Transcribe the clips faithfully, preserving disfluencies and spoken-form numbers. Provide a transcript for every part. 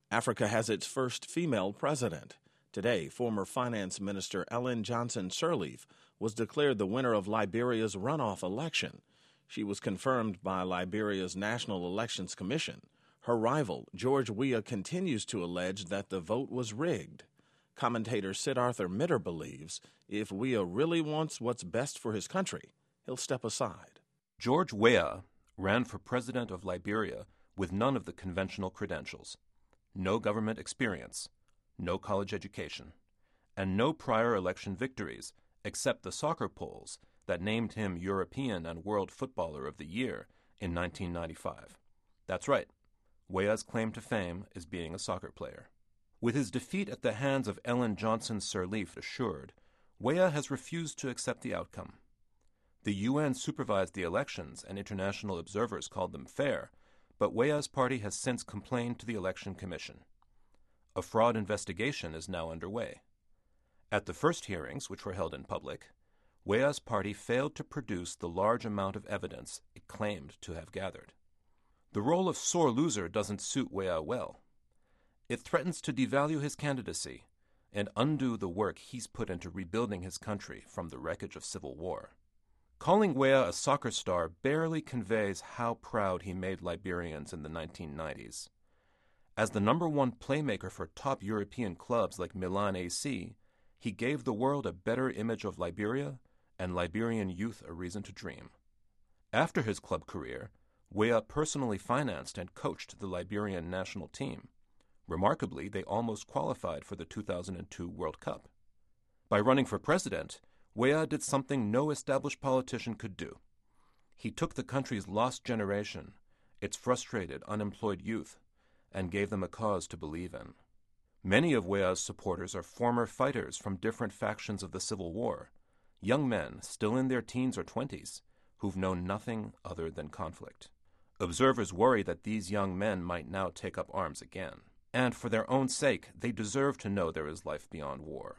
Africa has its first female president. Today, former Finance Minister Ellen Johnson Sirleaf was declared the winner of Liberia's runoff election. She was confirmed by Liberia's National Elections Commission. Her rival, George Weah, continues to allege that the vote was rigged. Commentator Siddhartha Mitter believes if Weah really wants what's best for his country, he'll step aside. George Weah ran for president of Liberia with none of the conventional credentials. No government experience, no college education, and no prior election victories except the soccer polls that named him European and World Footballer of the Year in nineteen ninety-five. That's right, Weah's claim to fame is being a soccer player. With his defeat at the hands of Ellen Johnson Sirleaf assured, Weah has refused to accept the outcome. The U N supervised the elections and international observers called them fair, but Weah's party has since complained to the Election Commission. A fraud investigation is now underway. At the first hearings, which were held in public, Weah's party failed to produce the large amount of evidence it claimed to have gathered. The role of sore loser doesn't suit Weah well. It threatens to devalue his candidacy and undo the work he's put into rebuilding his country from the wreckage of civil war. Calling Weah a soccer star barely conveys how proud he made Liberians in the nineteen nineties. As the number one playmaker for top European clubs like Milan A C, he gave the world a better image of Liberia and Liberian youth a reason to dream. After his club career, Weah personally financed and coached the Liberian national team. Remarkably, they almost qualified for the two thousand two World Cup. By running for president, Weah did something no established politician could do. He took the country's lost generation, its frustrated, unemployed youth, and gave them a cause to believe in. Many of Weah's supporters are former fighters from different factions of the Civil War, young men still in their teens or twenties who've known nothing other than conflict. Observers worry that these young men might now take up arms again, and for their own sake, they deserve to know there is life beyond war.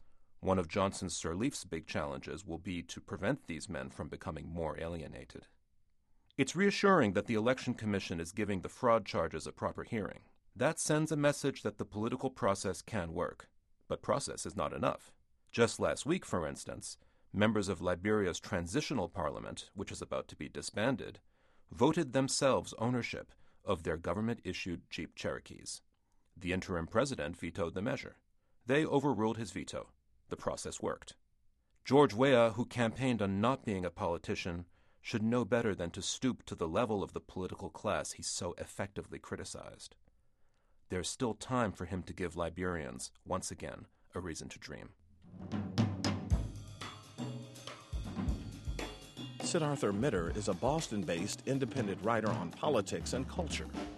One of Johnson Sirleaf's big challenges will be to prevent these men from becoming more alienated. It's reassuring that the Election Commission is giving the fraud charges a proper hearing. That sends a message that the political process can work, but process is not enough. Just last week, for instance, members of Liberia's transitional parliament, which is about to be disbanded, voted themselves ownership of their government-issued Jeep Cherokees. The interim president vetoed the measure. They overruled his veto. The process worked. George Weah, who campaigned on not being a politician, should know better than to stoop to the level of the political class he so effectively criticized. There's still time for him to give Liberians, once again, a reason to dream. Siddhartha Mitter is a Boston-based independent writer on politics and culture.